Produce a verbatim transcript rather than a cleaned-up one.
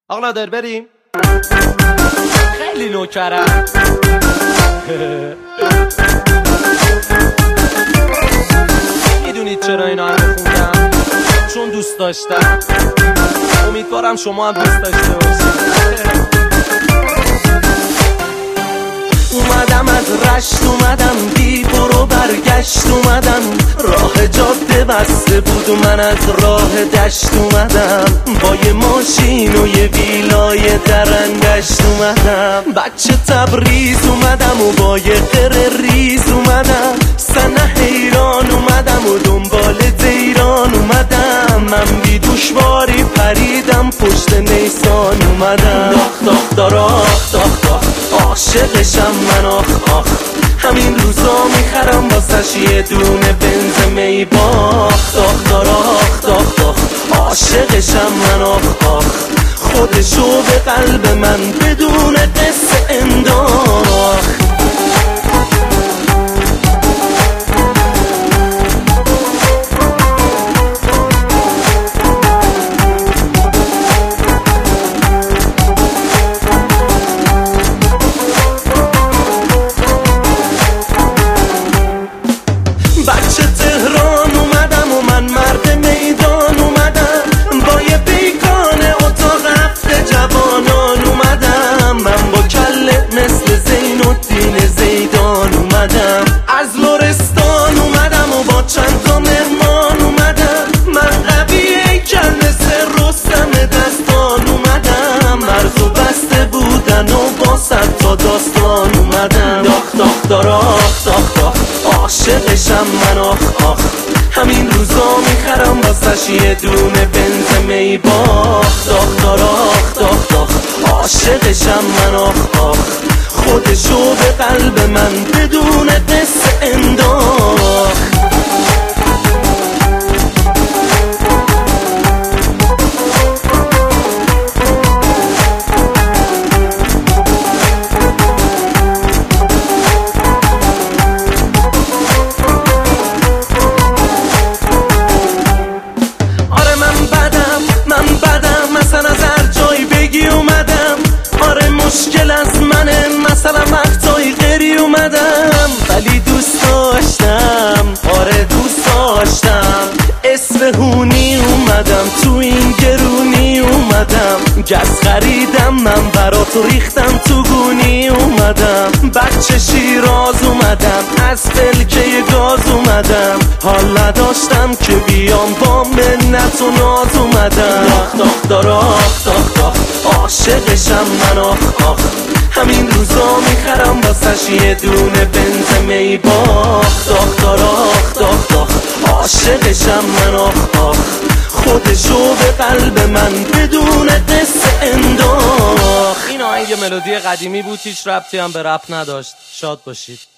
آقا نادر بریم. خیلی نوکرم. میدونید چرا اینا همه خوندم؟ چون دوست داشتم. امیدوارم شما هم دوست داشته باشید. اومدم از رشت، اومدم بی برو برگشت، اومدم راه جاده بسته بود و من از راه دشت اومدم، با یه ماشین و یه ویلای درندشت اومدم، بچه تبریز اومدم و با یه قره ریز اومدم، سنه حیران اومدم و دنبال دیران اومدم، من بی دشواری پریدم پشت نیسان اومدم، داخ داخ داراخ داخ داخ عاشقشم من آخ آخ، همین روزا میخرم واسش یه دونه بنز می باخ، داخ داراخ داخ داخ عاشقشم من آخ آخ، خودشو به قلب من بدون قصه انداخت. بچه تهران اومدم و من مرد میدان اومدم، با یه بیگانه اتاق هفته جوانان اومدم، من با کله مثل زین الدین زیدان اومدم، از لرستان اومدم و با چند تا مهمان اومدم، من قویه کل مثل رستم دستان اومدم، مرزو بسته بودن و با صد تا داستان اومدم، داخ داخ داراخ داخ داخ عاشقشم من آخ آخ، همین روزا میخرم واسش یه دونه بنز می باخ، داخ داراخ داخ داخ عاشقشم من آخ آخ، خودشو به قلب من بدون قصه انداخت. مشکل از منه مثلا وقتایی غیری اومدم، ولی دوست داشتم، آره دوست داشتم، اصفهونی اومدم، تو این گرونی اومدم، گز خریدم من برات ریختم تو گونی اومدم، بچه شیراز اومدم، از فلکه گاز اومدم، حال نداشتم که بیام با منت و ناز اومدم، داخ داخ داراخ داخ داخ عاشقشم من آخ آخ، همین روزا میخرم واسش یه دونه بنز می باخ، داخ داراخ داخ داخ عاشقشم من آخ آخ، خودشو به قلب من بدون قصه انداخت. این آهنگ ملودی قدیمی بود، هیچ ربطی هم به رپ نداشت. شاد باشید.